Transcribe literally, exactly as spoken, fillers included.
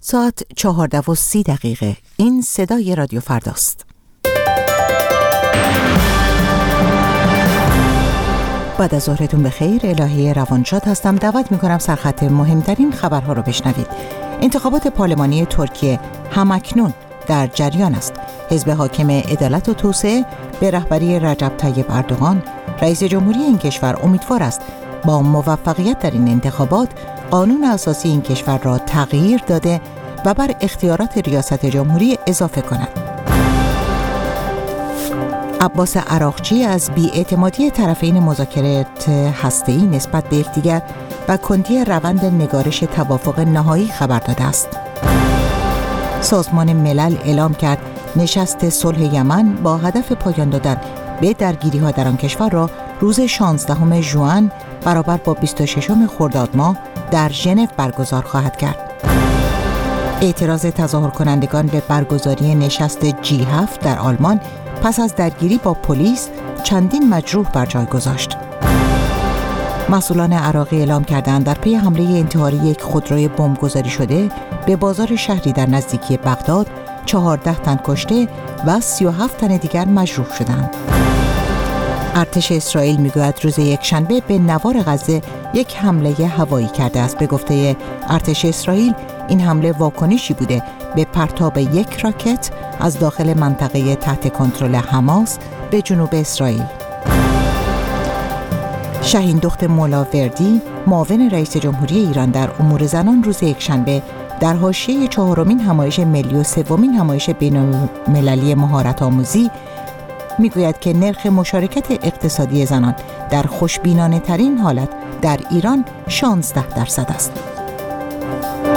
ساعت چهارده و سی دقیقه. این صدای رادیو فرداست. بعد از ظهرتون بخیر. الهی روانشاد هستم. دعوت میکنم سرخط مهمترین خبرها رو بشنوید. انتخابات پارلمانی ترکیه همکنون در جریان است. حزب حاکم عدالت و توسعه به رهبری رجب طیب اردوغان، رئیس جمهوری این کشور، امیدوار است با موفقیت در این انتخابات قانون اساسی این کشور را تغییر داده و بر اختیارات ریاست جمهوری اضافه کند. عباس عراقچی از بی‌اعتمادی طرفین مذاکرات هسته‌ای نسبت به یکدیگر و کندی روند نگارش توافق نهایی خبر داده است. سازمان ملل اعلام کرد نشست صلح یمن با هدف پایان دادن به درگیری‌ها در آن کشور را روز شانزدهم ژوئن برابر با بیست و ششم خرداد ماه در ژنو برگزار خواهد کرد. اعتراض تظاهر کنندگان به برگزاری نشست جی هفت در آلمان پس از درگیری با پلیس چندین مجروح بر جای گذاشت. مسئولان عراقی اعلام کردند در پی حمله انتحاری یک خودروی بمبگذاری شده به بازار شهری در نزدیکی بغداد چهارده تن کشته و سی و هفت تن دیگر مجروح شدند. ارتش اسرائیل میگوید روز یکشنبه به نوار غزه یک حمله هوایی کرده است. به گفته ارتش اسرائیل این حمله واکنشی بوده به پرتاب یک راکت از داخل منطقه تحت کنترل حماس به جنوب اسرائیل. شاهین دخت مولاوردی، معاون رئیس جمهوری ایران در امور زنان، روز یکشنبه در حاشیه چهارمین همایش ملی و سومین همایش بین‌المللی مهارت آموزی میگوید که نرخ مشارکت اقتصادی زنان در خوشبینانه ترین حالت در ایران شانزده درصد است.